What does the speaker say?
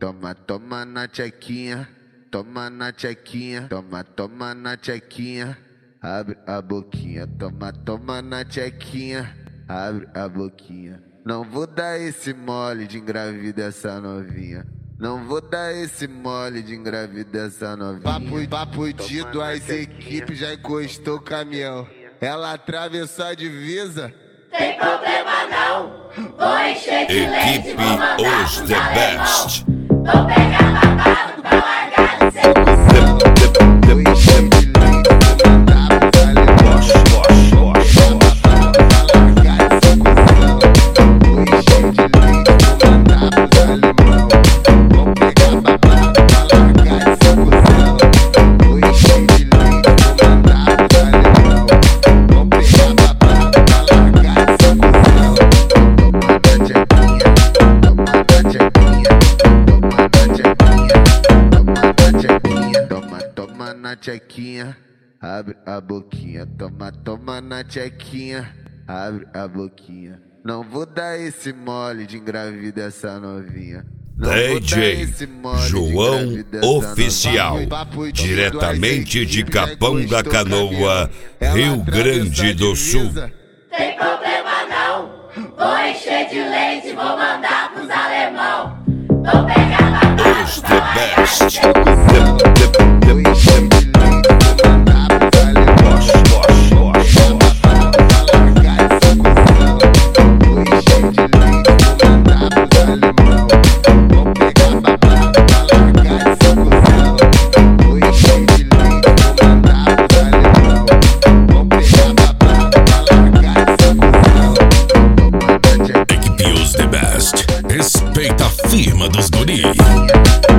toma, toma na tchequinha, toma na tchequinha, toma, toma na tchequinha, abre a boquinha, toma, toma na tchequinha, abre a boquinha. Não vou dar esse mole de engravida essa novinha. Não vou dar esse mole de engravida essa novinha. Papo de duas equipes, já encostou o caminhão. Ela atravessou a divisa. Tem problema não, vou encher de leite e vou mandar Os pros The alemão. Best. Vou pegar babado pra largar de sedução. Vou encher de leite, vou mandar pros alemão. Largar de sedução. Vou encher de leite, vou mandar pros alemão. Vou pegar babado pra largar de sedução. Vou encher de leite, vou mandar pros alemão. Vou pegar babado pra largar de sedução. Toma na tchequinha, abre a boquinha. Toma, toma na tchequinha, abre a boquinha. Não vou dar esse mole de engravida essa novinha. Não vou dar DJ esse mole de João engravida essa Oficial, novinha. diretamente de Capão da Canoa, Rio Grande do Sul. Tem problema não, vou encher de leite e vou mandar pros alemão. Vou pegar babado Os pra The largar de Best. sedução. Vou encher de leite, vou mandar pros alemão. Largar de sedução. Vou encher de leite, vou mandar pros alemão. Vou pegar babado pra largar de sedução. Vou encher de leite, vou mandar pros alemão. Vou pegar babado pra largar de sedução. Equipe Os The Best. Respeita a firma dos guris.